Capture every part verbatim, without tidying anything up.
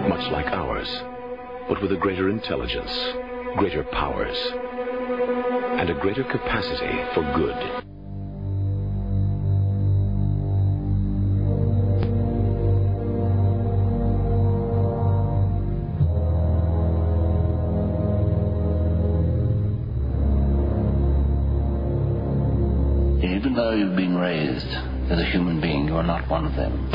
much like ours, but with a greater intelligence, greater powers, and a greater capacity for good. Even though you've been raised as a human being, you are not one of them.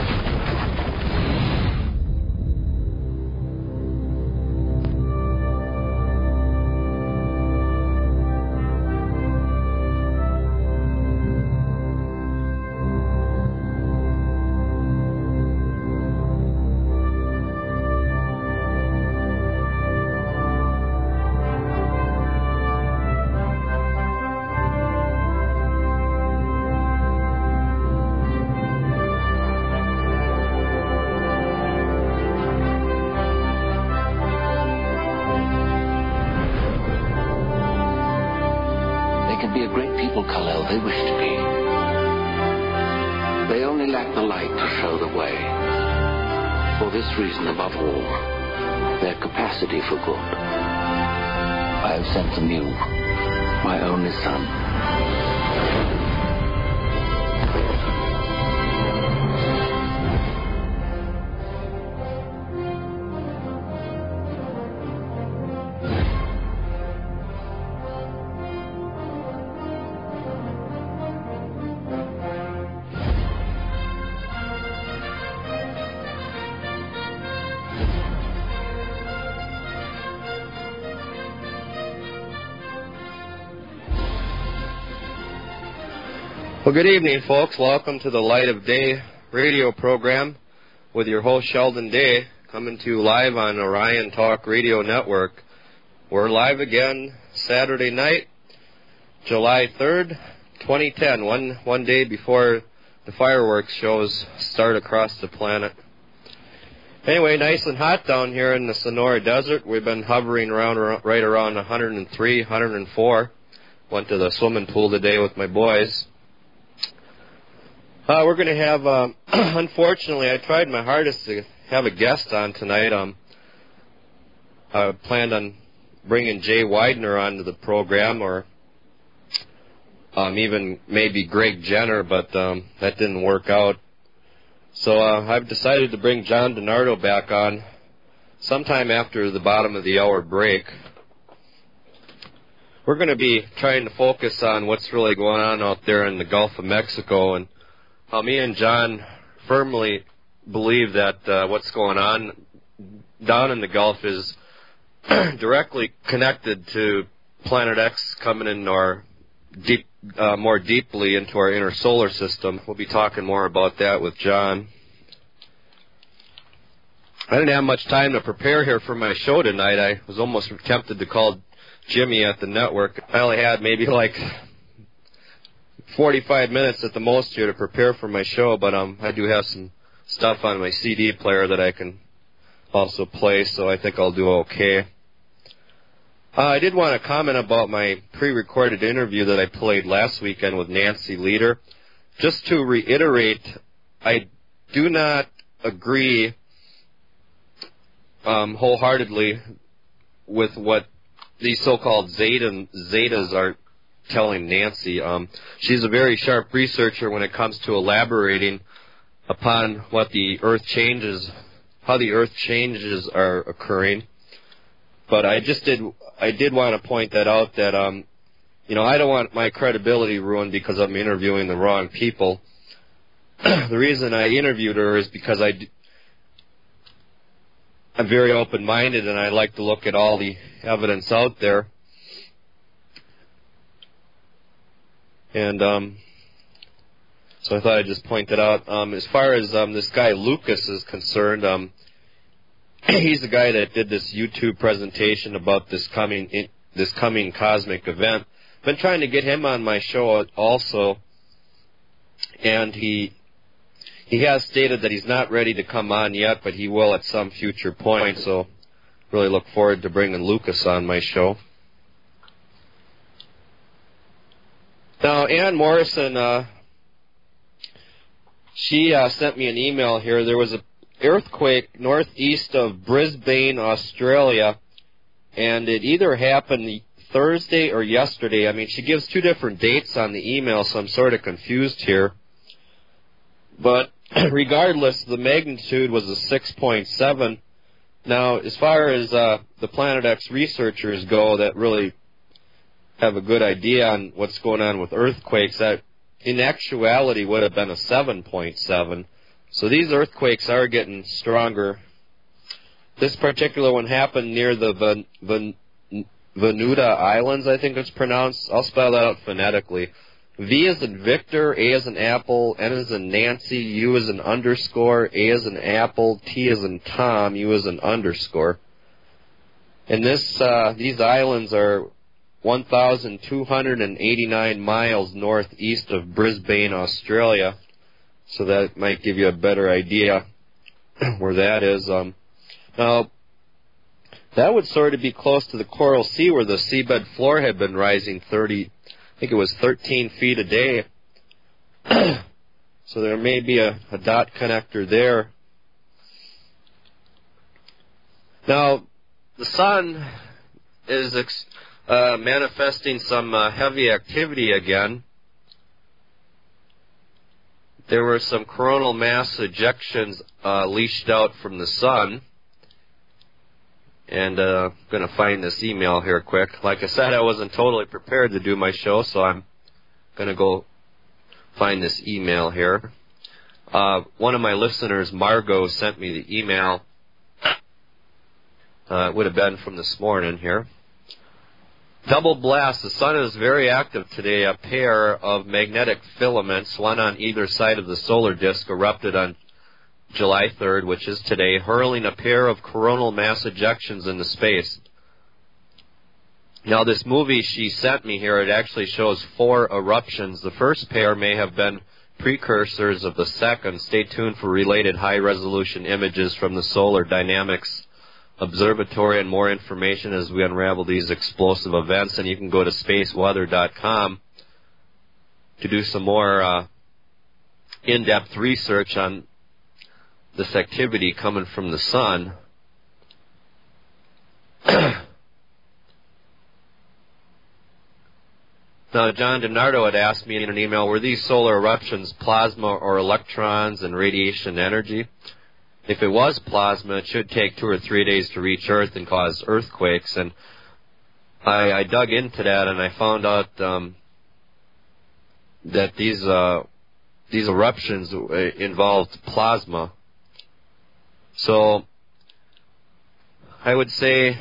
Be a great people, Kal-El, they wish to be. They only lack the light to show the way. For this reason, above all, their capacity for good. I have sent them you, my only son. Well, good evening, folks. Welcome to the Light of Day radio program with your host, Sheldon Day, coming to you live on Orion Talk Radio Network. We're live again Saturday night, July third, twenty ten, one, one day before the fireworks shows start across the planet. Anyway, nice and hot down here in the Sonora Desert. We've been hovering around right around one hundred three, one hundred four. Went to the swimming pool today with my boys. Uh, we're going to have, um, unfortunately, I tried my hardest to have a guest on tonight. Um, I planned on bringing Jay Widener onto the program, or um, even maybe Greg Jenner, but um, that didn't work out. So uh, I've decided to bring John DiNardo back on sometime after the bottom of the hour break. We're going to be trying to focus on what's really going on out there in the Gulf of Mexico, and how me and John firmly believe that uh, what's going on down in the Gulf is directly connected to Planet X coming in our deep, uh, more deeply into our inner solar system. We'll be talking more about that with John. I didn't have much time to prepare here for my show tonight. I was almost tempted to call Jimmy at the network. I only had maybe like forty-five minutes at the most here to prepare for my show, but um, I do have some stuff on my C D player that I can also play, so I think I'll do okay. Uh, I did want to comment about my pre-recorded interview that I played last weekend with Nancy Lieder. Just to reiterate, I do not agree um, wholeheartedly with what these so-called Zeta, Zetas are telling Nancy. Um, she's a very sharp researcher when it comes to elaborating upon what the Earth changes, how the Earth changes are occurring. But I just did, I did want to point that out that, um, you know, I don't want my credibility ruined because I'm interviewing the wrong people. The reason I interviewed her is because I, I'm very open-minded and I like to look at all the evidence out there. And um, so I thought I'd just point that out. Um, as far as um, this guy Lucas is concerned, um, he's the guy that did this YouTube presentation about this coming in, this coming cosmic event. I've been trying to get him on my show also, and he he has stated that he's not ready to come on yet, but he will at some future point. So really look forward to bringing Lucas on my show. Now, Ann Morrison, uh, she uh, sent me an email here. There was a earthquake northeast of Brisbane, Australia, and it either happened Thursday or yesterday. I mean, she gives two different dates on the email, so I'm sort of confused here. But regardless, the magnitude was a six point seven. Now, as far as uh, the Planet X researchers go that really have a good idea on what's going on with earthquakes, that in actuality would have been a seven point seven. So these earthquakes are getting stronger. This particular one happened near the Van, Van, Vanuatu Islands, I think it's pronounced. I'll spell that out phonetically. V as in Victor, A as in Apple, N as in Nancy, U as in underscore, A as in Apple, T as in Tom, U as in underscore. And this, uh, these islands are one thousand two hundred eighty-nine miles northeast of Brisbane, Australia. So that might give you a better idea where that is. Um, now, that would sort of be close to the Coral Sea where the seabed floor had been rising thirty, I think it was thirteen feet a day. So there may be a, a dot connector there. Now, the sun is ex- uh, manifesting some uh, heavy activity again. There were some coronal mass ejections uh, leashed out from the sun. And uh, I'm going to find this email here quick. Like I said, I wasn't totally prepared to do my show, so I'm going to go find this email here. Uh, one of my listeners, Margot, sent me the email. Uh, it would have been from this morning here. Double blast. The sun is very active today. A pair of magnetic filaments, one on either side of the solar disk, erupted on July third, which is today, hurling a pair of coronal mass ejections into space. Now, this movie she sent me here, it actually shows four eruptions. The first pair may have been precursors of the second. Stay tuned for related high-resolution images from the Solar Dynamics Observatory and more information as we unravel these explosive events. And you can go to space weather dot com to do some more uh, in-depth research on this activity coming from the sun. Now, John DiNardo had asked me in an email, were these solar eruptions plasma or electrons and radiation energy? If it was plasma, it should take two or three days to reach Earth and cause earthquakes. And I, I dug into that, and I found out um, that these uh, these eruptions involved plasma. So I would say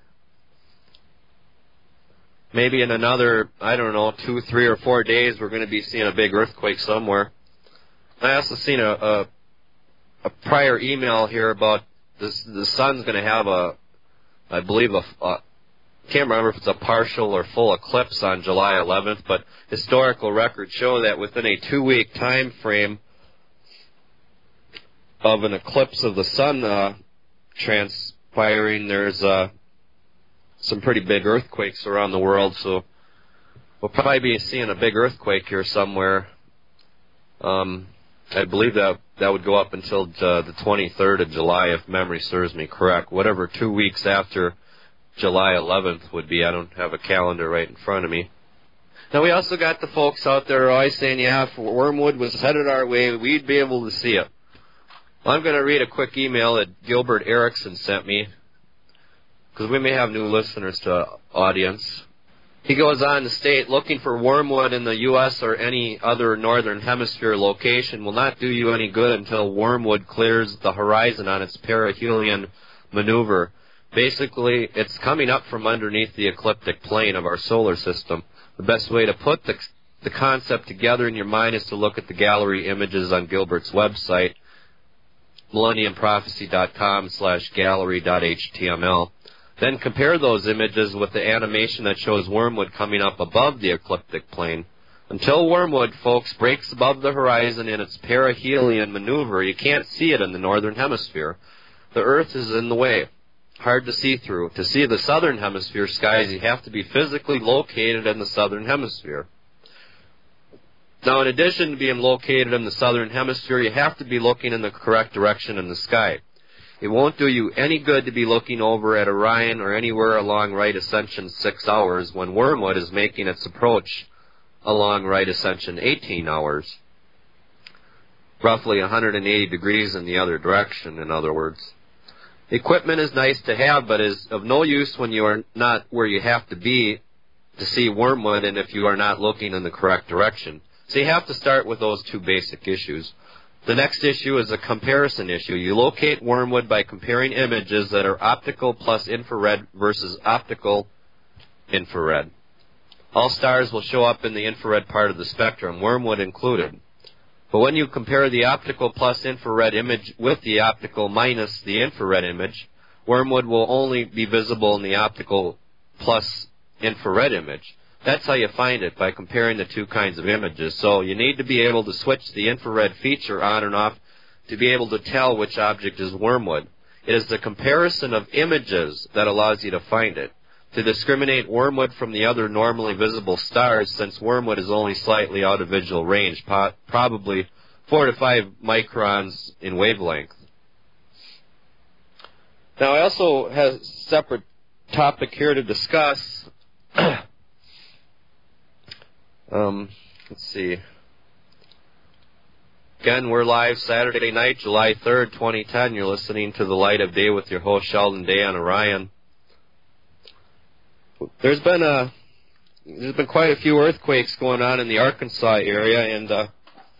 maybe in another, I don't know, two, three, or four days, we're going to be seeing a big earthquake somewhere. I also seen a, a, a prior email here about this, the sun's going to have a, I believe, a, a, can't remember if it's a partial or full eclipse on July eleventh, but historical records show that within a two-week time frame of an eclipse of the sun uh, transpiring, there's uh, some pretty big earthquakes around the world, so we'll probably be seeing a big earthquake here somewhere. Um, I believe that that would go up until uh, the twenty-third of July, if memory serves me correct. Whatever two weeks after July eleventh would be. I don't have a calendar right in front of me. Now, we also got the folks out there always saying, yeah, if Wormwood was headed our way, we'd be able to see it. Well, I'm going to read a quick email that Gilbert Erickson sent me, because we may have new listeners to audience. He goes on to state, looking for wormwood in the U S or any other northern hemisphere location will not do you any good until wormwood clears the horizon on its perihelion maneuver. Basically, it's coming up from underneath the ecliptic plane of our solar system. The best way to put the, the concept together in your mind is to look at the gallery images on Gilbert's website, millennium prophecy dot com slash gallery dot h t m l. Then compare those images with the animation that shows wormwood coming up above the ecliptic plane. Until wormwood, folks, breaks above the horizon in its perihelion maneuver, you can't see it in the northern hemisphere. The Earth is in the way. Hard to see through. To see the southern hemisphere skies, you have to be physically located in the southern hemisphere. Now, in addition to being located in the southern hemisphere, you have to be looking in the correct direction in the sky. It won't do you any good to be looking over at Orion or anywhere along right ascension six hours when Wormwood is making its approach along right ascension eighteen hours. Roughly one hundred eighty degrees in the other direction, in other words. Equipment is nice to have, but is of no use when you are not where you have to be to see Wormwood and if you are not looking in the correct direction. So you have to start with those two basic issues. The next issue is a comparison issue. You locate Wormwood by comparing images that are optical plus infrared versus optical infrared. All stars will show up in the infrared part of the spectrum, Wormwood included. But when you compare the optical plus infrared image with the optical minus the infrared image, Wormwood will only be visible in the optical plus infrared image. That's how you find it, by comparing the two kinds of images. So you need to be able to switch the infrared feature on and off to be able to tell which object is Wormwood. It is the comparison of images that allows you to find it. To discriminate Wormwood from the other normally visible stars, since Wormwood is only slightly out of visual range, po- probably four to five microns in wavelength. Now, I also have a separate topic here to discuss. um, let's see. Again, we're live Saturday night, July third, twenty ten. You're listening to The Light of Day with your host, Sheldon Day on Orion. There's been a, there's been quite a few earthquakes going on in the Arkansas area, and uh,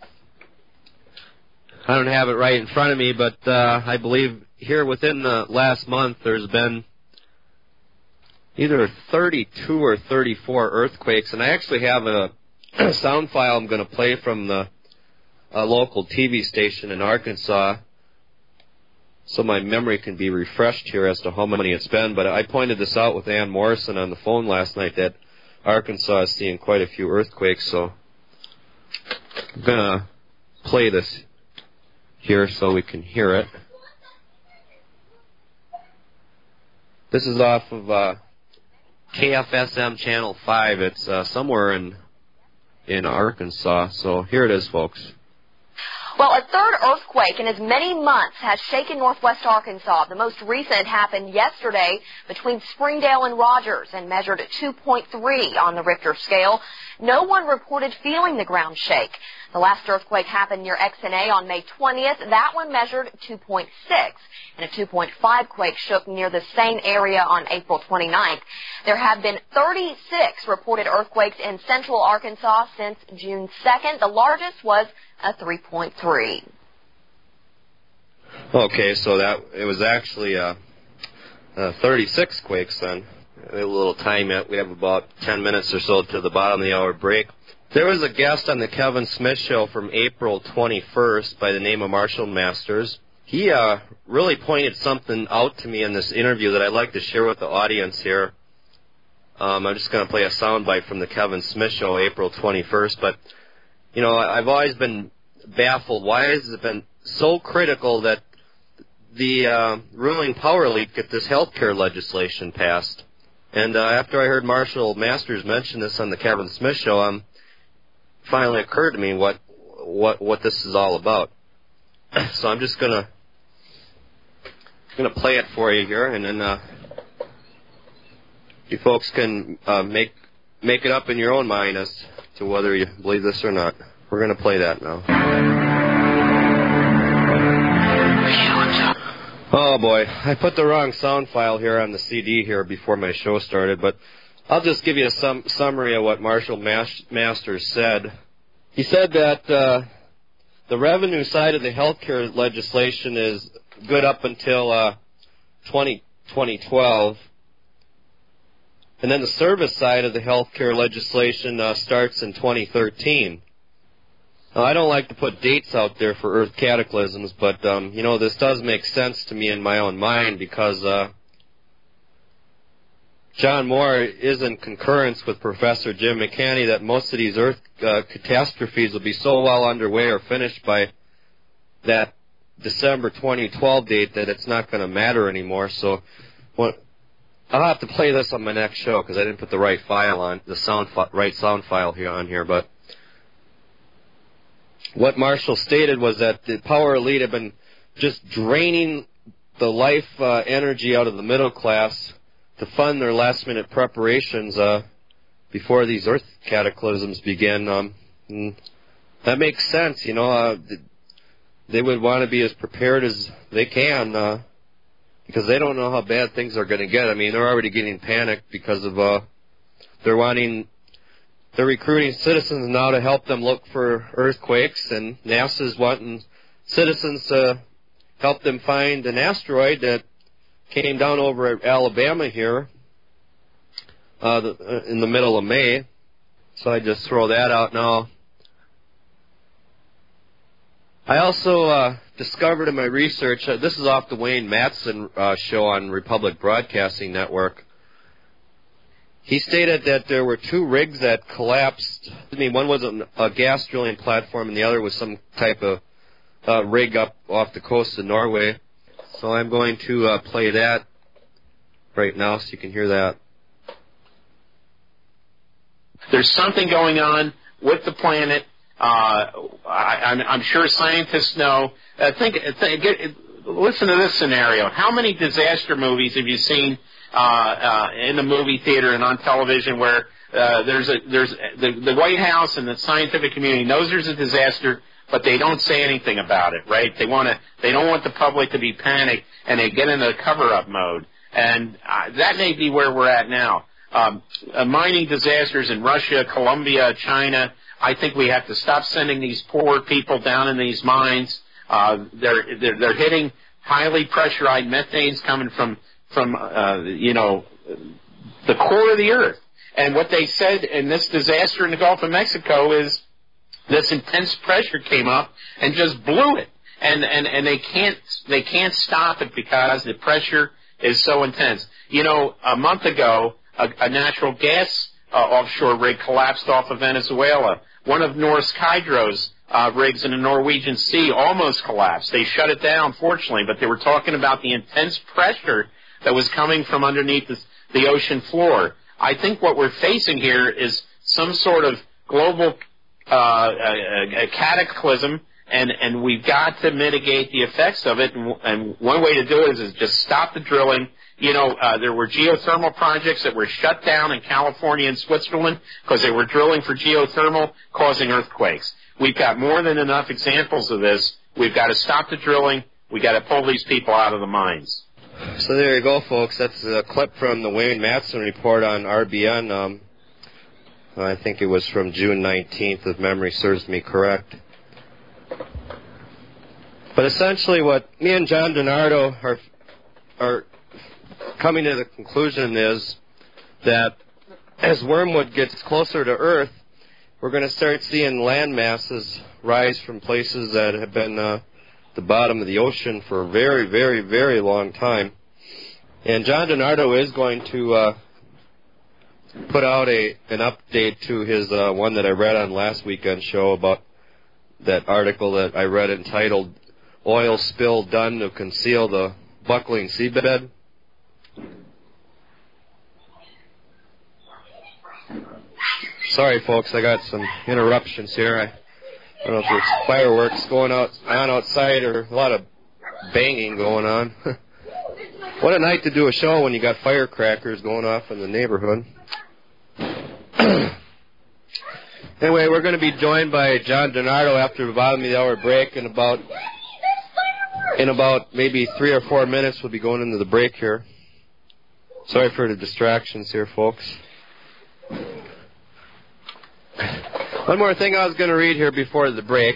I don't have it right in front of me, but uh, I believe here within the last month there's been either thirty-two or thirty-four earthquakes, and I actually have a sound file I'm going to play from the uh, local T V station in Arkansas, so my memory can be refreshed here as to how many it's been. But I pointed this out with Ann Morrison on the phone last night that Arkansas is seeing quite a few earthquakes, so I'm going to play this here so we can hear it. This is off of uh, K F S M Channel five. It's uh, somewhere in in Arkansas, so here it is, folks. Well, a third earthquake in as many months has shaken northwest Arkansas. The most recent happened yesterday between Springdale and Rogers and measured two point three on the Richter scale. No one reported feeling the ground shake. The last earthquake happened near X N A on May twentieth. That one measured two point six, and a two point five quake shook near the same area on April twenty-ninth. There have been thirty-six reported earthquakes in central Arkansas since June second. The largest was a three point three. Okay, so that it was actually uh, uh, thirty-six quakes then. A little time yet. We have about ten minutes or so to the bottom of the hour break. There was a guest on the Kevin Smith Show from April twenty-first by the name of Marshall Masters. He uh, really pointed something out to me in this interview that I'd like to share with the audience here. Um, I'm just going to play a soundbite from the Kevin Smith Show, April twenty-first. But, you know, I've always been baffled. Why has it been so critical that the uh, ruling power elite get this health care legislation passed? And uh, after I heard Marshall Masters mention this on the Kevin Smith Show, um, finally occurred to me what what what this is all about. So I'm just gonna gonna play it for you here, and then uh, you folks can uh, make make it up in your own mind as to whether you believe this or not. We're gonna play that now. Oh boy, I put the wrong sound file here on the C D here before my show started, but I'll just give you a sum- summary of what Marshall Mas- Masters said. He said that uh, the revenue side of the health care legislation is good up until uh, twenty twelve, and then the service side of the health care legislation uh, starts in twenty thirteen. Now, I don't like to put dates out there for Earth cataclysms, but, um, you know, this does make sense to me in my own mind because uh, John Moore is in concurrence with Professor Jim McCanney that most of these Earth uh, catastrophes will be so well underway or finished by that December twenty twelve date that it's not going to matter anymore. So well, I'll have to play this on my next show because I didn't put the right file on, the sound fi- right sound file here on here, but what Marshall stated was that the power elite have been just draining the life uh, energy out of the middle class to fund their last-minute preparations uh, before these earth cataclysms begin. Um, and that makes sense, you know. Uh, they would want to be as prepared as they can uh, because they don't know how bad things are going to get. I mean, they're already getting panicked because of uh, they're wanting, they're recruiting citizens now to help them look for earthquakes, and NASA's wanting citizens to help them find an asteroid that came down over at Alabama here uh, the, uh, in the middle of May. So I just throw that out now. I also uh, discovered in my research, uh, this is off the Wayne Matson uh, show on Republic Broadcasting Network. He stated that there were two rigs that collapsed. I mean, one was a, a gas drilling platform and the other was some type of uh, rig up off the coast of Norway. So I'm going to uh, play that right now so you can hear that. There's something going on with the planet. Uh, I, I'm, I'm sure scientists know. Uh, think, think, get, listen to this scenario. How many disaster movies have you seen uh, uh, in the movie theater and on television where uh, there's a there's the, the White House and the scientific community knows there's a disaster, but they don't say anything about it, right? They want to they don't want the public to be panicked, and they get into cover-up mode. And uh, that may be where we're at now. Um, uh, mining disasters in Russia, Colombia, China. I think we have to stop sending these poor people down in these mines. Uh, they're, they're they're hitting highly pressurized methane's coming from from uh, you know the core of the earth. And what they said in this disaster in the Gulf of Mexico is this intense pressure came up and just blew it. And and and they can't they can't stop it because the pressure is so intense. You know, a month ago, a, a natural gas uh, offshore rig collapsed off of Venezuela. One of Norsk Hydro's uh, rigs in the Norwegian Sea almost collapsed. They shut it down, fortunately, but they were talking about the intense pressure that was coming from underneath the, the ocean floor. I think what we're facing here is some sort of global uh, a, a cataclysm, and, and we've got to mitigate the effects of it. And, and one way to do it is, is just stop the drilling. You know, uh, there were geothermal projects that were shut down in California and Switzerland because they were drilling for geothermal, causing earthquakes. We've got more than enough examples of this. We've got to stop the drilling. We've got to pull these people out of the mines. So there you go, folks. That's a clip from the Wayne Matson report on R B N. Um, I think it was from June nineteenth, if memory serves me correct. But essentially what me and John DiNardo are, are coming to the conclusion is that as Wormwood gets closer to Earth, we're going to start seeing land masses rise from places that have been uh, the bottom of the ocean for a very, very, very long time. And John DiNardo is going to uh, put out a an update to his uh, one that I read on last weekend's show about that article that I read entitled "Oil Spill Done to Conceal the Buckling Seabed." Sorry, folks, I got some interruptions here. I, I don't know if there's fireworks going out, on outside or a lot of banging going on. What a night to do a show when you got firecrackers going off in the neighborhood. Anyway, we're going to be joined by John DiNardo after the bottom of the hour break. In about, in about maybe three or four minutes, we'll be going into the break here. Sorry for the distractions here, folks. One more thing I was going to read here before the break.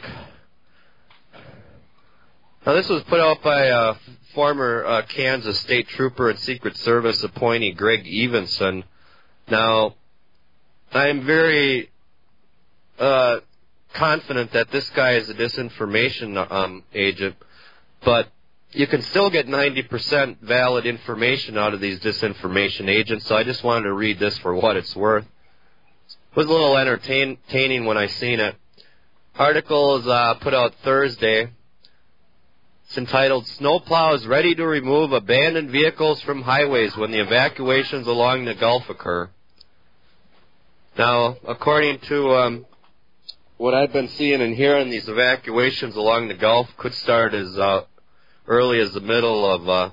Now, this was put out by uh, former uh, Kansas State Trooper and Secret Service appointee Greg Evenson. Now, I am very uh, confident that this guy is a disinformation um, agent, but you can still get ninety percent valid information out of these disinformation agents, so I just wanted to read this for what it's worth. It was a little entertaining when I seen it. Article is uh, put out Thursday. It's entitled, "Snowplows Ready to Remove Abandoned Vehicles from Highways When the Evacuations Along the Gulf Occur." Now, according to um, what I've been seeing and hearing, these evacuations along the Gulf could start as uh, early as the middle of uh,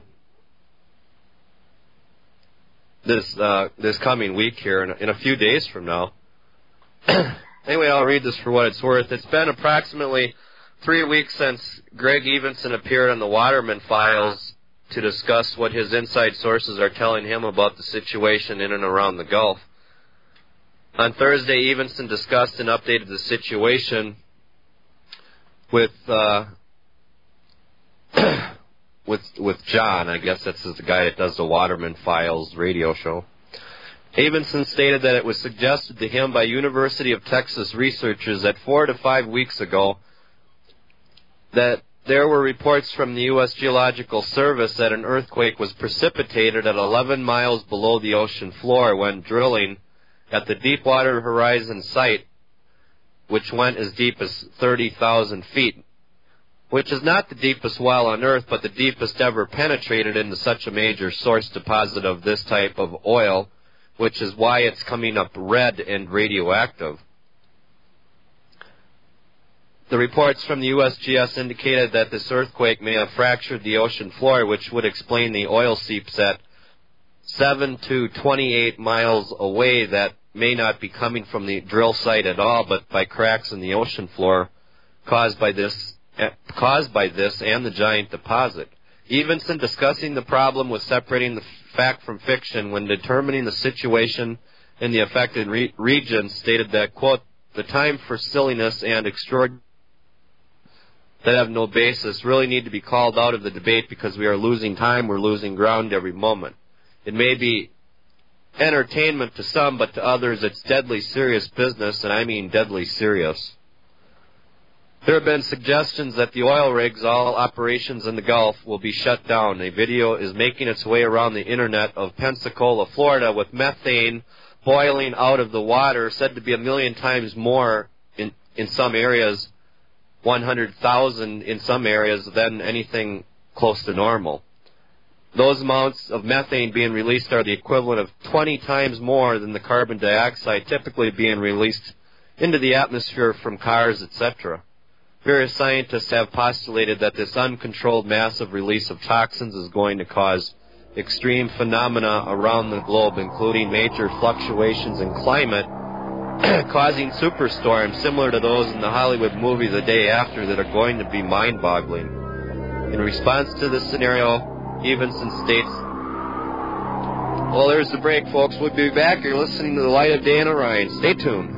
this uh, this coming week here, in, in a few days from now. Anyway, I'll read this for what it's worth. It's been approximately three weeks since Greg Evenson appeared on the Waterman Files to discuss what his inside sources are telling him about the situation in and around the Gulf. On Thursday, Evenson discussed and updated the situation with uh, with with John. I guess that's the guy that does the Waterman Files radio show. Evenson stated that it was suggested to him by University of Texas researchers that four to five weeks ago that there were reports from the U S Geological Service that an earthquake was precipitated at eleven miles below the ocean floor when drilling at the Deepwater Horizon site, which went as deep as thirty thousand feet, which is not the deepest well on Earth, but the deepest ever penetrated into such a major source deposit of this type of oil, which is why it's coming up red and radioactive. The reports from the U S G S indicated that this earthquake may have fractured the ocean floor, which would explain the oil seeps at seven to twenty-eight miles away that may not be coming from the drill site at all, but by cracks in the ocean floor caused by this caused by this and the giant deposit. Evenson, discussing the problem with separating the fact from fiction when determining the situation in the affected re- region, stated that, quote, the time for silliness and extraordinary that have no basis really need to be called out of the debate because we are losing time, we're losing ground every moment. It may be entertainment to some, but to others it's deadly serious business, and I mean deadly serious. There have been suggestions that the oil rigs, all operations in the Gulf, will be shut down. A video is making its way around the internet of Pensacola, Florida, with methane boiling out of the water, said to be a million times more in, in some areas, one hundred thousand in some areas, than anything close to normal. Those amounts of methane being released are the equivalent of twenty times more than the carbon dioxide typically being released into the atmosphere from cars, et cetera. Various scientists have postulated that this uncontrolled massive release of toxins is going to cause extreme phenomena around the globe, including major fluctuations in climate, causing superstorms similar to those in the Hollywood movie The Day After that are going to be mind-boggling. In response to this scenario, Evenson states, well, there's the break, folks. We'll be back. You're listening to The Light of Day in Orion. Stay tuned.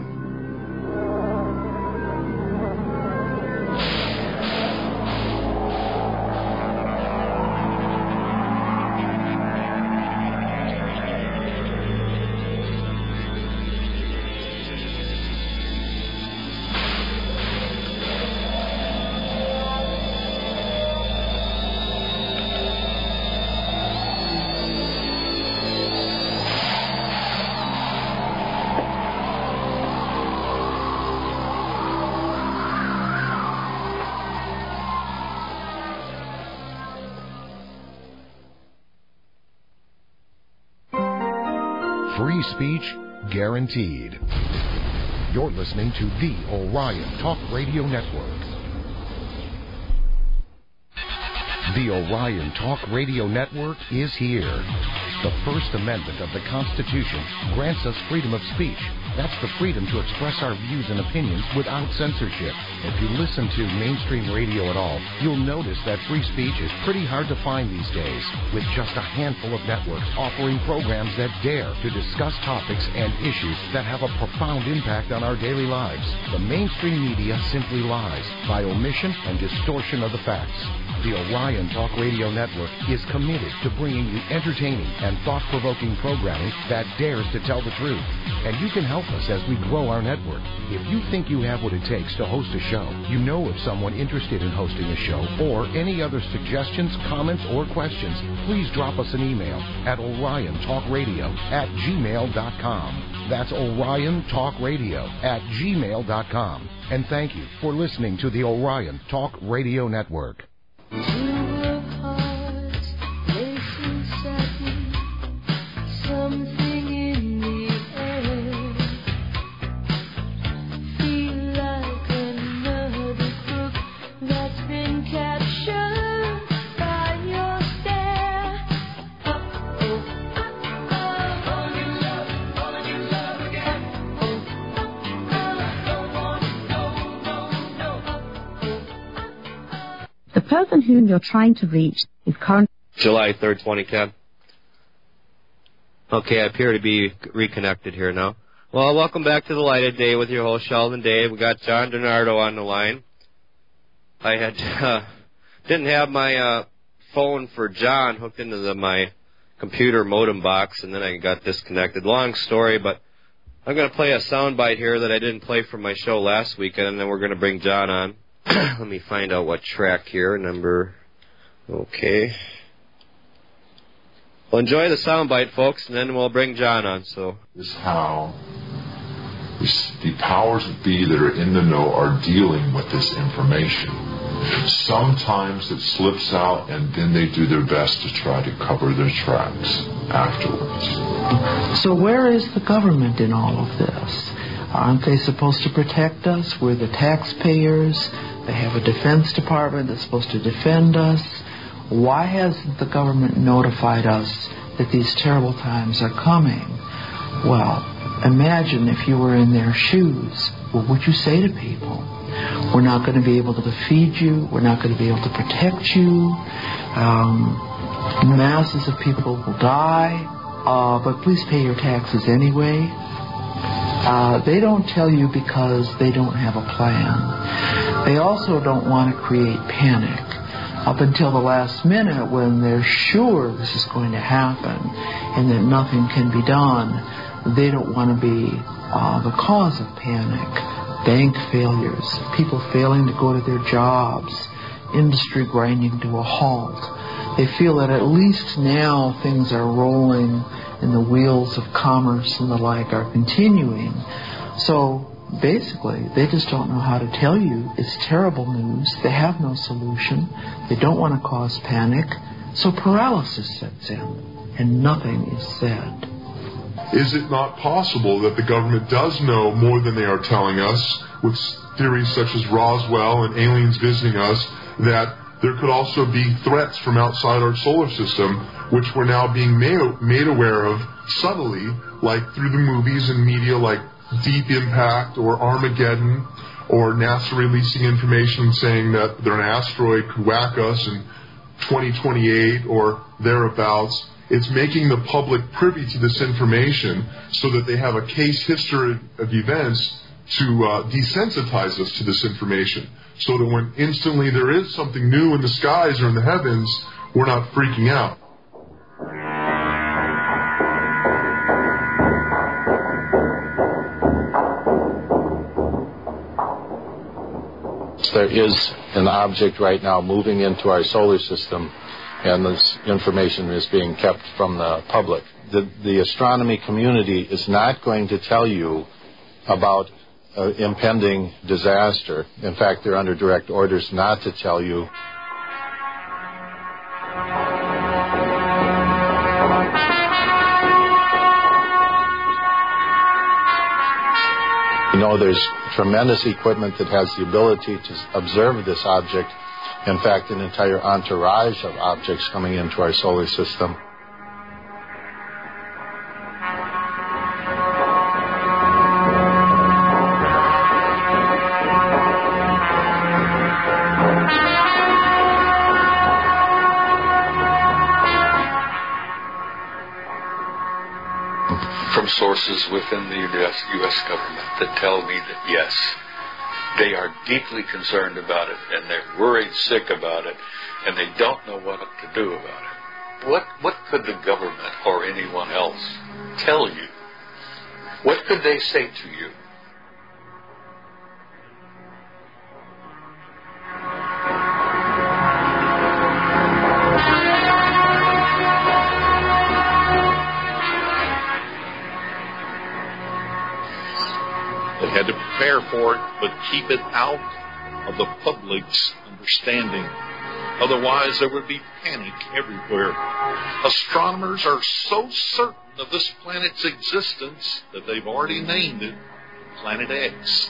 Free speech guaranteed. You're listening to the Orion Talk Radio Network. The Orion Talk Radio Network is here. The First Amendment of the Constitution grants us freedom of speech. That's the freedom to express our views and opinions without censorship. If you listen to mainstream radio at all, you'll notice that free speech is pretty hard to find these days, with just a handful of networks offering programs that dare to discuss topics and issues that have a profound impact on our daily lives. The mainstream media simply lies by omission and distortion of the facts. The Orion Talk Radio Network is committed to bringing you entertaining and thought-provoking programming that dares to tell the truth. And you can help us as we grow our network. If you think you have what it takes to host a show, you know of someone interested in hosting a show, or any other suggestions, comments, or questions, please drop us an email at orion talk radio at gmail dot com. That's orion talk radio at gmail dot com. And thank you for listening to the Orion Talk Radio Network. Something in the air, feel like person whom you're trying to reach is currently... July third, twenty ten. Okay, I appear to be reconnected here now. Well, welcome back to the Light of Day with your host, Sheldon Day. We got John DiNardo on the line. I had uh, didn't have my uh, phone for John hooked into the, my computer modem box, and then I got disconnected. Long story, but I'm going to play a soundbite here that I didn't play from my show last weekend, and then we're going to bring John on. Let me find out what track here. Number... Okay. Well, enjoy the soundbite, folks, and then we'll bring John on. So, this is how this, the powers that be that are in the know are dealing with this information. Sometimes it slips out, and then they do their best to try to cover their tracks afterwards. So where is the government in all of this? Aren't they supposed to protect us? We're the taxpayers. They have a defense department that's supposed to defend us. Why hasn't the government notified us that these terrible times are coming? Well, imagine if you were in their shoes. What would you say to people? We're not going to be able to feed you. We're not going to be able to protect you. Um, masses of people will die. Uh, but please pay your taxes anyway. Uh, they don't tell you because they don't have a plan. They also don't want to create panic up until the last minute when they're sure this is going to happen and that nothing can be done. They don't want to be uh, the cause of panic. Bank failures, people failing to go to their jobs, industry grinding to a halt. They feel that at least now things are rolling and the wheels of commerce and the like are continuing. So basically, they just don't know how to tell you it's terrible news. They have no solution. They don't want to cause panic. So paralysis sets in and nothing is said. Is it not possible that the government does know more than they are telling us, with theories such as Roswell and aliens visiting us, that there could also be threats from outside our solar system, which we're now being made, made aware of subtly, like through the movies and media like Deep Impact or Armageddon, or NASA releasing information saying that there an asteroid could whack us in twenty twenty-eight or thereabouts. It's making the public privy to this information so that they have a case history of events to uh, desensitize us to this information, so that when instantly there is something new in the skies or in the heavens, we're not freaking out. There is an object right now moving into our solar system, and this information is being kept from the public. The, the astronomy community is not going to tell you about uh, impending disaster. In fact, they're under direct orders not to tell you. You know, there's tremendous equipment that has the ability to observe this object. In fact, an entire entourage of objects coming into our solar system. From sources within the U S government that tell me that yes, they are deeply concerned about it, and they're worried sick about it, and they don't know what to do about it. What what could the government or anyone else tell you? What could they say to you? They had to prepare for it, but keep it out of the public's understanding. Otherwise, there would be panic everywhere. Astronomers are so certain of this planet's existence that they've already named it Planet X.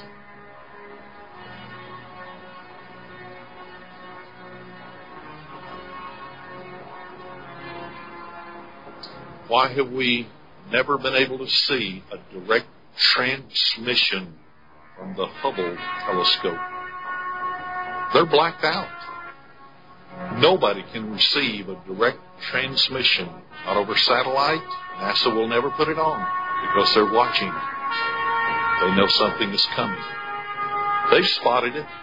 Why have we never been able to see a direct transmission from the Hubble telescope? They're blacked out. Nobody can receive a direct transmission out over satellite. NASA will never put it on because they're watching. They know something is coming. They've spotted it.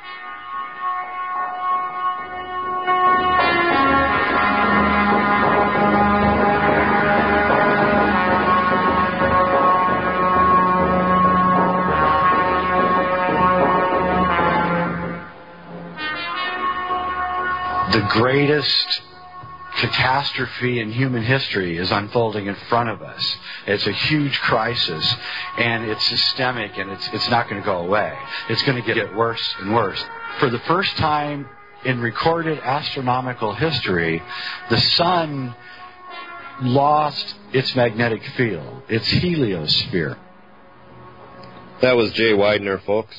The greatest catastrophe in human history is unfolding in front of us. It's a huge crisis, and it's systemic, and it's it's not going to go away. It's going to get worse and worse. For the first time in recorded astronomical history, the sun lost its magnetic field, its heliosphere. That was Jay Weidner, folks.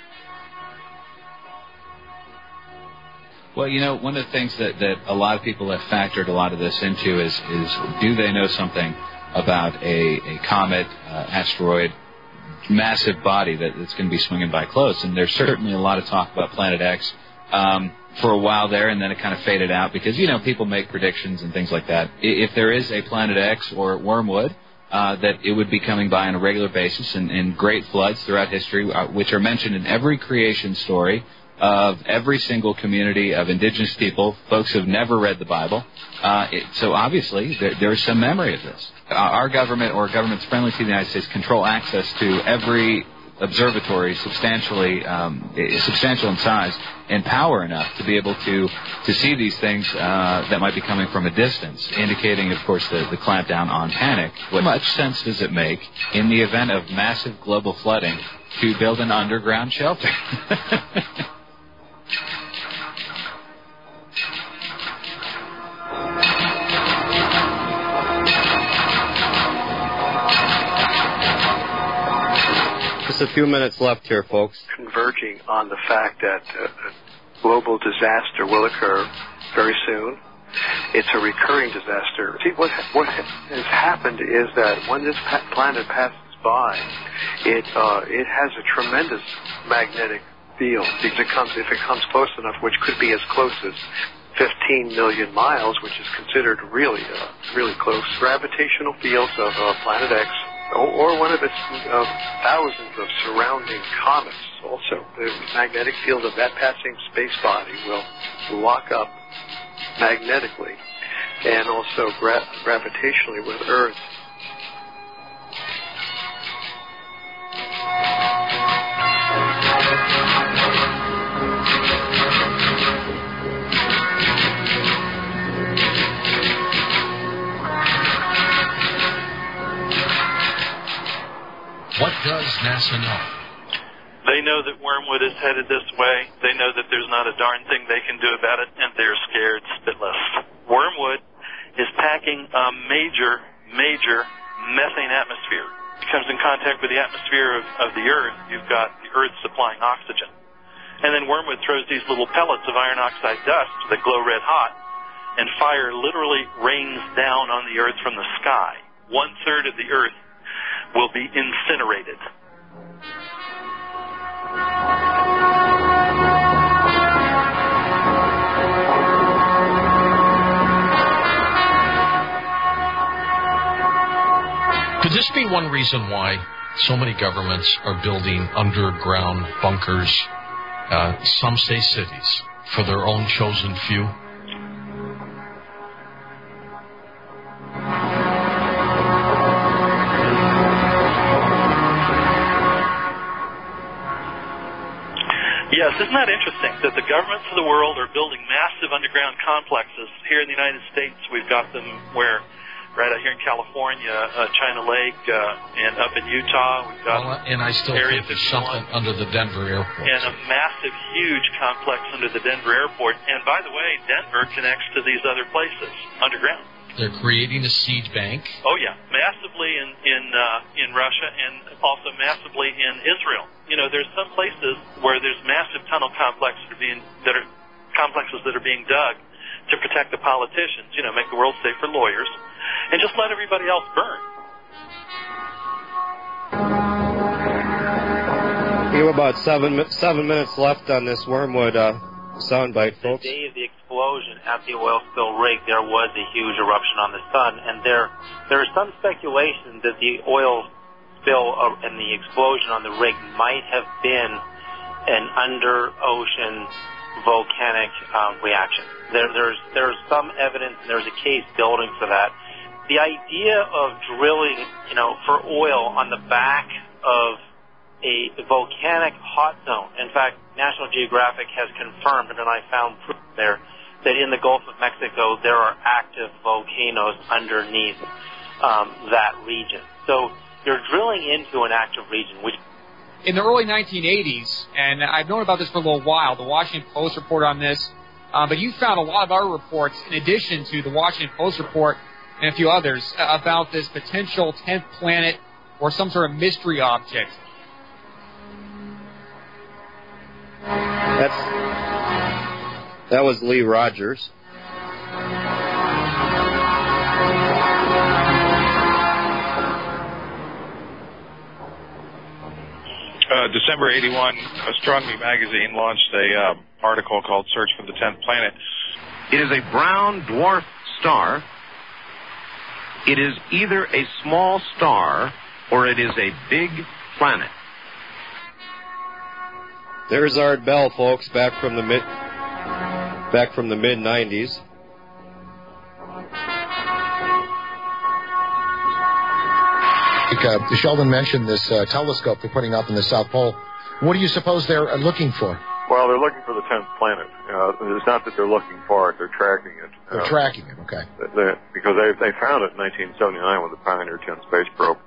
Well, you know, one of the things that, that a lot of people have factored a lot of this into is, is do they know something about a, a comet, uh, asteroid, massive body that, that's going to be swinging by close? And there's certainly a lot of talk about Planet X um, for a while there, and then it kind of faded out because, you know, people make predictions and things like that. If there is a Planet X or Wormwood, uh, that it would be coming by on a regular basis in, in great floods throughout history, uh, which are mentioned in every creation story of every single community of indigenous people, folks who have never read the Bible. Uh, it, so obviously there, there is some memory of this. Uh, our government or governments friendly to the United States control access to every observatory substantially um, substantial in size and power enough to be able to to see these things uh, that might be coming from a distance, indicating, of course, the, the clampdown on panic. What much sense does it make in the event of massive global flooding to build an underground shelter? Just a few minutes left here, folks. Converging on the fact that uh, a global disaster will occur very soon. It's a recurring disaster. See, what what has happened is that when this pa- planet passes by, it uh, it has a tremendous magnetic field. Because it comes, if it comes close enough, which could be as close as fifteen million miles, which is considered really uh, really close. Gravitational fields of uh, Planet X, or, or one of its uh, thousands of surrounding comets. Also, the magnetic field of that passing space body will lock up magnetically and also gra- gravitationally with Earth. What does NASA know? They know that Wormwood is headed this way. They know that there's not a darn thing they can do about it, and they're scared spitless. Wormwood is packing a major, major methane atmosphere. It comes in contact with the atmosphere of, of the Earth. You've got the Earth supplying oxygen. And then Wormwood throws these little pellets of iron oxide dust that glow red hot, and fire literally rains down on the Earth from the sky. One-third of the Earth will be incinerated. Could this be one reason why so many governments are building underground bunkers, uh, some say cities, for their own chosen few? Yes, isn't that interesting that the governments of the world are building massive underground complexes? Here in the United States, we've got them where, right out here in California, uh, China Lake, uh, and up in Utah, we've got well, and I still Area think there's something under the Denver airport. And a massive, huge complex under the Denver airport. And by the way, Denver connects to these other places underground. They're creating a seed bank. Oh yeah, massively in in uh, in Russia and also massively in Israel. You know, there's some places where there's massive tunnel complexes that are being that are complexes that are being dug to protect the politicians. You know, make the world safe for lawyers, and just let everybody else burn. We have about seven seven minutes left on this Wormwood uh, soundbite, folks. The day of the explosion at the oil spill rig, there was a huge eruption on the sun, and there there is some speculation that the oil spill and the explosion on the rig might have been an under-ocean volcanic um, reaction. There, there's there's some evidence, and there's a case building for that. The idea of drilling, you know, for oil on the back of a volcanic hot zone. In fact, National Geographic has confirmed, and I found proof there, that in the Gulf of Mexico there are active volcanoes underneath um, that region. So you're drilling into an active region. Which in the early nineteen eighties, and I've known about this for a little while, the Washington Post reported on this, uh, but you found a lot of other reports in addition to the Washington Post report and a few others uh, about this potential tenth planet or some sort of mystery object. That's that was Lee Rogers. Uh, December eighty-one, Astronomy Magazine launched a uh, article called "Search for the Tenth Planet." It is a brown dwarf star. It is either a small star or it is a big planet. There's Art Bell, folks, back from the mid, back from the mid nineties. Uh, Sheldon mentioned this uh, telescope they're putting up in the South Pole. What do you suppose they're uh, looking for? Well, they're looking for the tenth planet. Uh, it's not that they're looking for it; they're tracking it. They're uh, tracking it, okay. They, because they they found it in nineteen seventy-nine with the Pioneer ten space probe.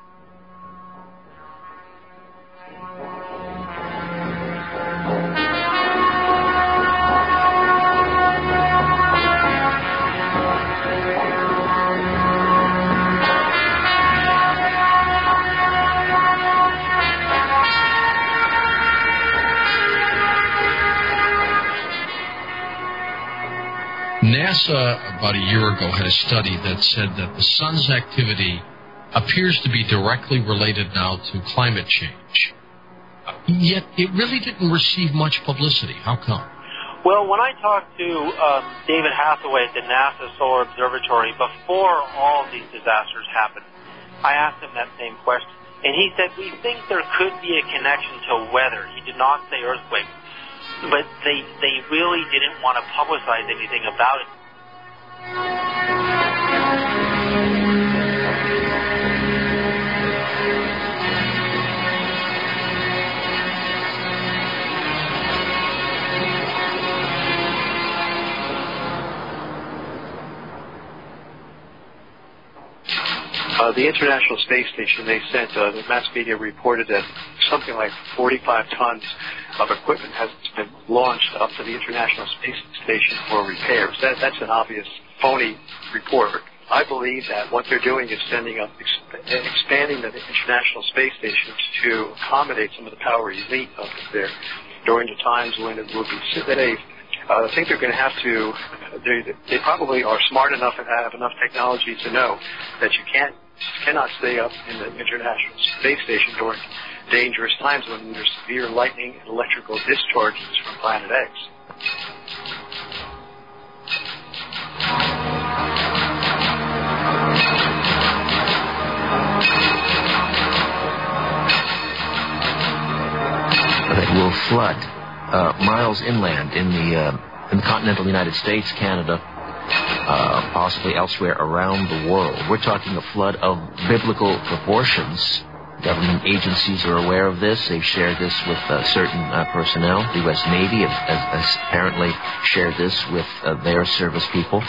NASA, about a year ago, had a study that said that the sun's activity appears to be directly related now to climate change. Yet it really didn't receive much publicity. How come? Well, when I talked to uh, David Hathaway at the NASA Solar Observatory before all of these disasters happened, I asked him that same question. And he said, we think there could be a connection to weather. He did not say earthquakes. But they they really didn't want to publicize anything about it. Uh, the International Space Station, they sent, uh, the mass media reported that something like forty-five tons of equipment has been launched up to the International Space Station for repairs. That, that's an obvious phony report. I believe that what they're doing is sending up, exp- expanding the International Space Station to accommodate some of the power elite up there during the times when it will be safe. Uh, I think they're going to have to, they, they probably are smart enough and have enough technology to know that you can't, cannot stay up in the International Space Station during dangerous times when there's severe lightning and electrical discharges from Planet X. That will flood uh, miles inland in the uh, in the continental United States, Canada, uh, possibly elsewhere around the world. We're talking a flood of biblical proportions. Government agencies are aware of this. They've shared this with uh, certain uh, personnel. The U S Navy has, has, has apparently shared this with uh, their service people.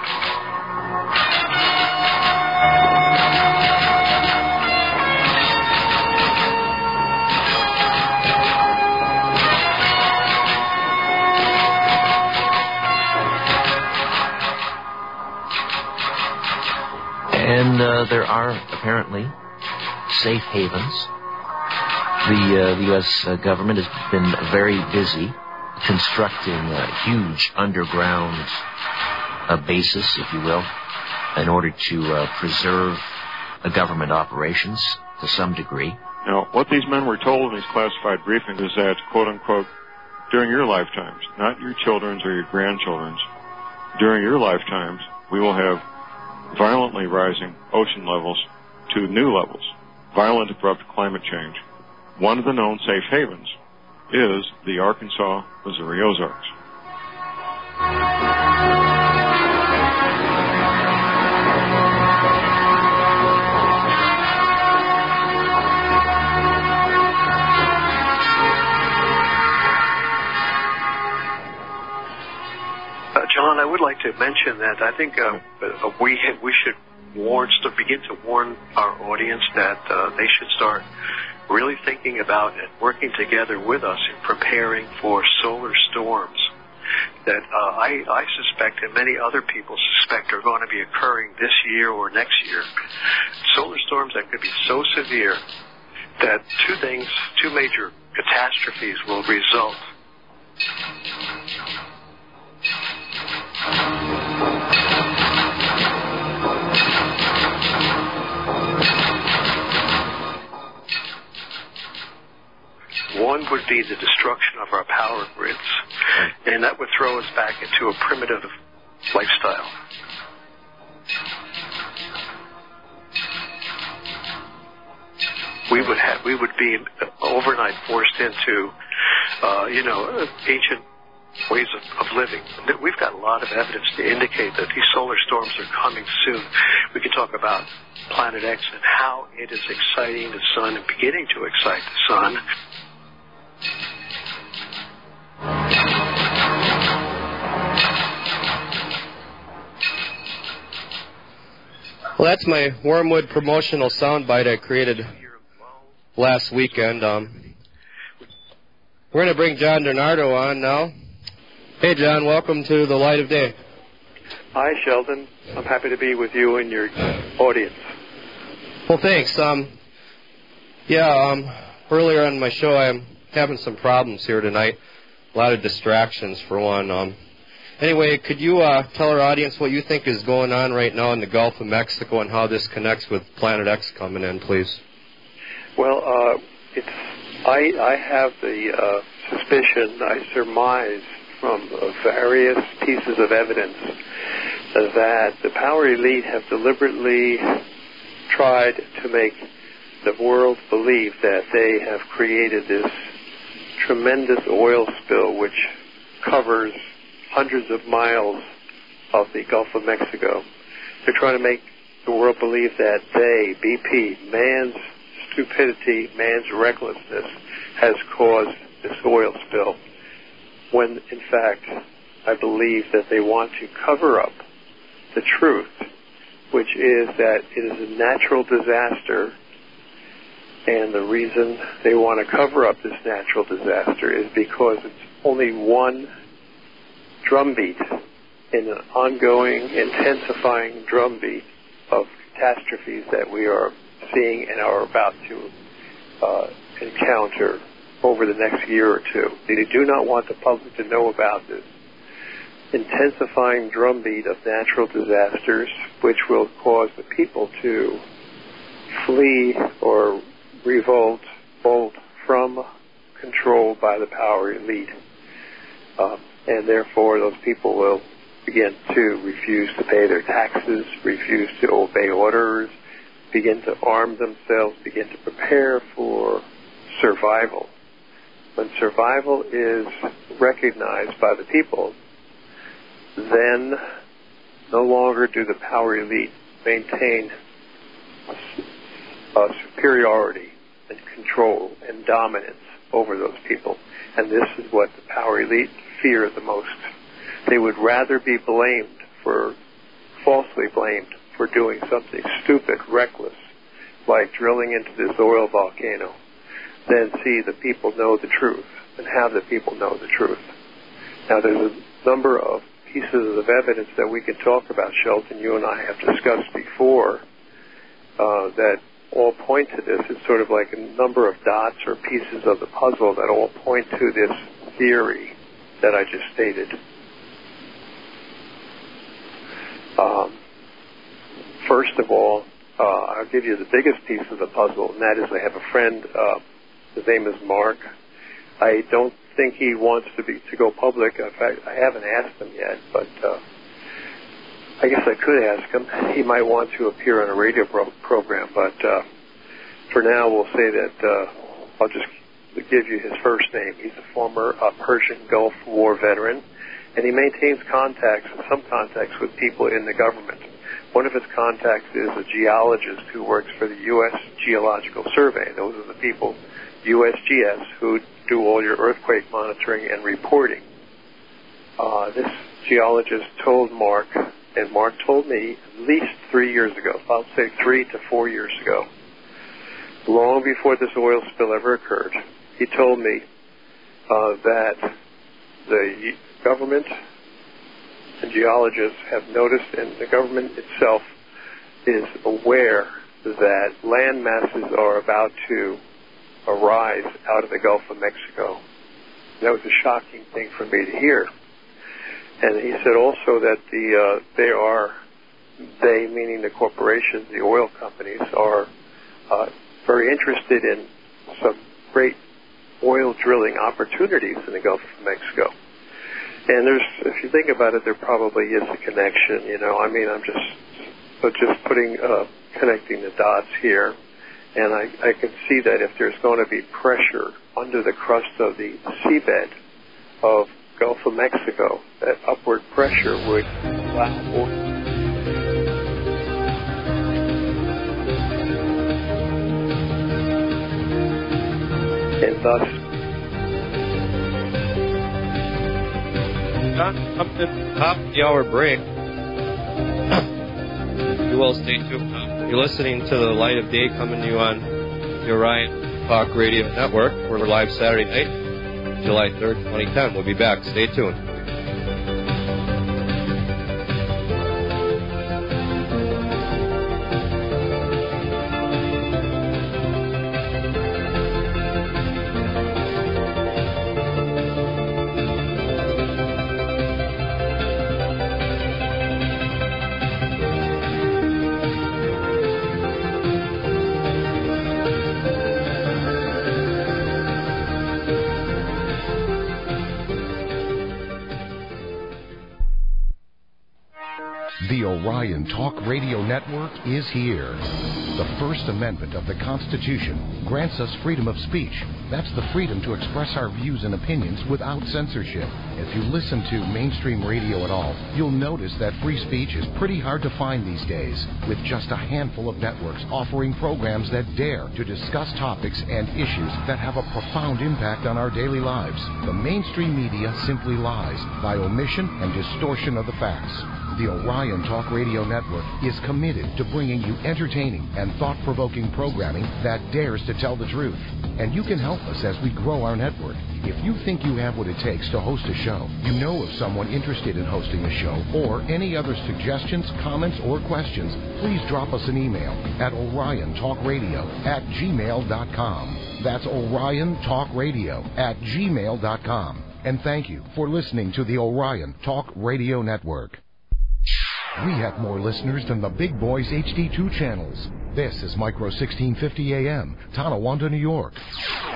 And uh, there are apparently safe havens. The, uh, the U S uh, government has been very busy constructing a huge underground uh, basis, if you will, in order to uh, preserve uh, government operations to some degree. Now, what these men were told in these classified briefings is that, quote-unquote, during your lifetimes, not your children's or your grandchildren's. During your lifetimes, we will have violently rising ocean levels to new levels, violent abrupt climate change. One of the known safe havens is the Arkansas-Missouri Ozarks. John, I would like to mention that I think uh, we we should warn, to begin to warn our audience that uh, they should start really thinking about and working together with us in preparing for solar storms that uh, I, I suspect and many other people suspect are going to be occurring this year or next year. Solar storms that could be so severe that two things, two major catastrophes will result. One would be the destruction of our power grids, and that would throw us back into a primitive lifestyle. We would have, we would be overnight forced into, uh, you know, ancient ways of, of living. We've got a lot of evidence to indicate that these solar storms are coming soon. We can talk about Planet X and how it is exciting the sun and beginning to excite the sun. Well, that's my Wormwood promotional soundbite I created last weekend. Um, we're going to bring John DiNardo on now. Hey, John, welcome to the Light of Day. Hi, Sheldon. I'm happy to be with you and your audience. Well, thanks. Um, yeah, um, earlier on my show, I'm having some problems here tonight. A lot of distractions, for one. Um, anyway, could you uh, tell our audience what you think is going on right now in the Gulf of Mexico and how this connects with Planet X coming in, please? Well, uh, it's I, I have the uh, suspicion, I surmise from uh, various pieces of evidence that the power elite have deliberately tried to make the world believe that they have created this tremendous oil spill which covers hundreds of miles of the Gulf of Mexico. They're trying to make the world believe that they, B P, man's stupidity, man's recklessness, has caused this oil spill, when in fact I believe that they want to cover up the truth, which is that it is a natural disaster. And the reason they want to cover up this natural disaster is because it's only one drumbeat in an ongoing, intensifying drumbeat of catastrophes that we are seeing and are about to uh, encounter over the next year or two. They do not want the public to know about this intensifying drumbeat of natural disasters, which will cause the people to flee or revolt, bolt from control by the power elite. Uh, and therefore those people will begin to refuse to pay their taxes, refuse to obey orders, begin to arm themselves, begin to prepare for survival. When survival is recognized by the people, then no longer do the power elite maintain a, a superiority and control and dominance over those people. And this is what the power elite fear the most. They would rather be blamed for, falsely blamed for doing something stupid, reckless, like drilling into this oil volcano, than see the people know the truth and have the people know the truth. Now, there's a number of pieces of evidence that we can talk about, Sheldon, you and I have discussed before, uh, that all point to this. It's sort of like a number of dots or pieces of the puzzle that all point to this theory that I just stated. Um, first of all, uh, I'll give you the biggest piece of the puzzle, and that is I have a friend, uh, his name is Mark. I don't think he wants to be to go public. In fact, I haven't asked him yet, but uh, I guess I could ask him. He might want to appear on a radio pro- program, but uh, for now, we'll say that uh, I'll just give you his first name. He's a former uh, Persian Gulf War veteran, and he maintains contacts, some contacts with people in the government. One of his contacts is a geologist who works for the U S Geological Survey. Those are the people, U S G S, who do all your earthquake monitoring and reporting. Uh, this geologist told Mark, and Mark told me at least three years ago, I'll say three to four years ago, long before this oil spill ever occurred, he told me uh, that the government and geologists have noticed, and the government itself is aware that land masses are about to arise out of the Gulf of Mexico. That was a shocking thing for me to hear. And he said also that the uh, they are, they meaning the corporations, the oil companies, are uh, very interested in some great oil drilling opportunities in the Gulf of Mexico. And there's, if you think about it, there probably is a connection. You know, I mean, I'm just, but just putting, uh, connecting the dots here, and I, I can see that if there's going to be pressure under the crust of the seabed of Gulf of Mexico, that upward pressure would allow oil. And thus, up to the top of the hour break. You will stay tuned. You're listening to the Light of Day coming to you on the Orion Talk Radio Network. We're live Saturday night, July third, twenty ten. We'll be back. Stay tuned. The Orion Talk Radio Network is here. The First Amendment of the Constitution grants us freedom of speech. That's the freedom to express our views and opinions without censorship. If you listen to mainstream radio at all, you'll notice that free speech is pretty hard to find these days, with just a handful of networks offering programs that dare to discuss topics and issues that have a profound impact on our daily lives. The mainstream media simply lies by omission and distortion of the facts. The Orion Talk Radio Network is committed to bringing you entertaining and thought-provoking programming that dares to tell the truth. And you can help us as we grow our network. If you think you have what it takes to host a show, you know of someone interested in hosting a show, or any other suggestions, comments, or questions, please drop us an email at orion talk radio at gmail dot com. That's orion talk radio at gmail dot com. And thank you for listening to the Orion Talk Radio Network. We have more listeners than the Big Boys H D two channels. This is Micro sixteen fifty A M, Tonawanda, New York.